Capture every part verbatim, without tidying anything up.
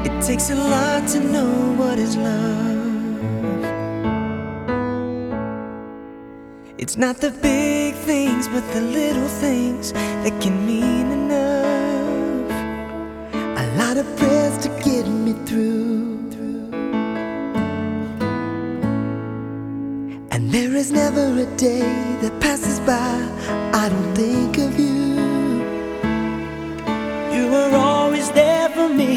It takes a lot to know what is love. It's not the big things, but the little things that can mean enough. A lot of prayers to get me through. And there is never a day that passes by I don't think of you. You were always there for me,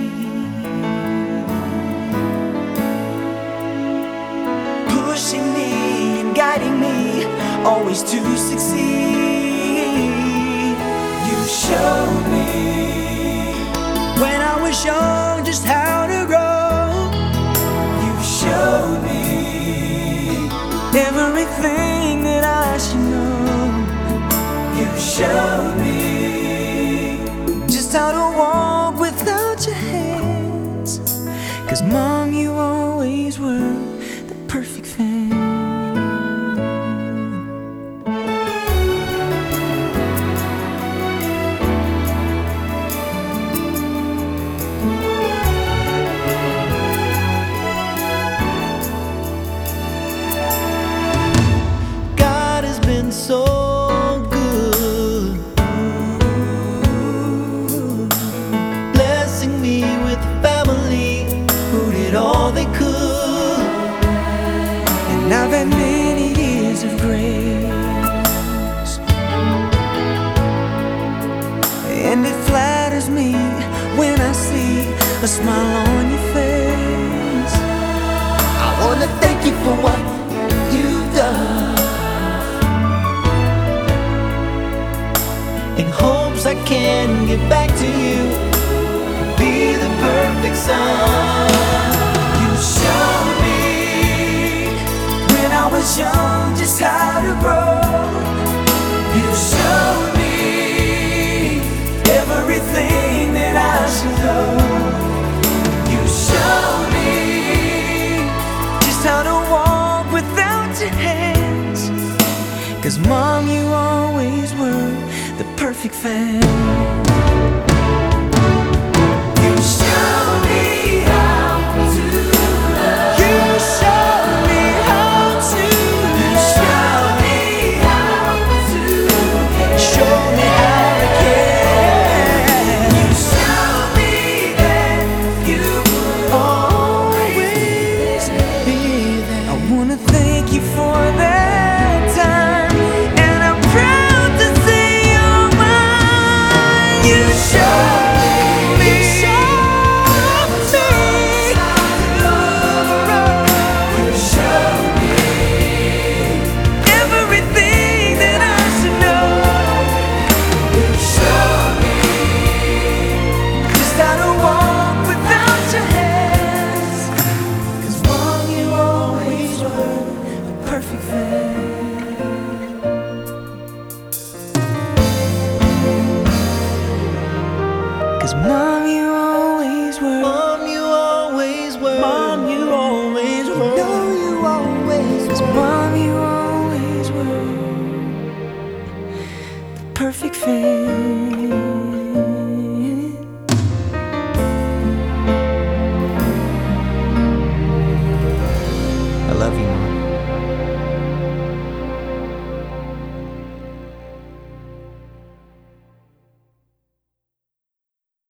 pushing me and guiding me, always to succeed. You showed me when I was young just how to grow. You showed me everything that I should know. You showed me just how to walk without your hands. 'Cause Mom, you always were the perfect fan. So good, blessing me with a family who did all they could. And I've had many years of grace, and it flatters me when I see a smile on your face. I wanna thank you for what you've done, in hopes I can get back to you, be the perfect son. You showed me when I was young just how to grow. You showed me everything that I should know. You showed me just how to walk without your hands. 'Cause Mom, you always were the perfect fan. You showed me how to love. You showed me how to love. You showed me how to care. Show me how to care. You showed me that you will always be there. I wanna thank you for that time, and I'm proud to say you showed me, you showed me, you showed me everything that I should know. You showed me just how to walk without your hands. 'Cause Mom, you always were the perfect fan. Mom, you always were. Mom, you always were. Mom, you always were. No, you always were. 'Cause Mom, you always were the perfect fan.